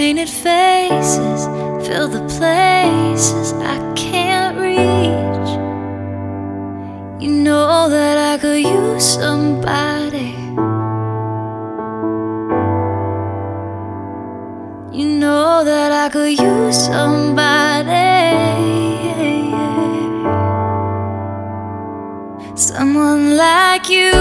painted faces fill the places I can't reach. You know that I could use somebody. You know that I could use somebody. Someone like you.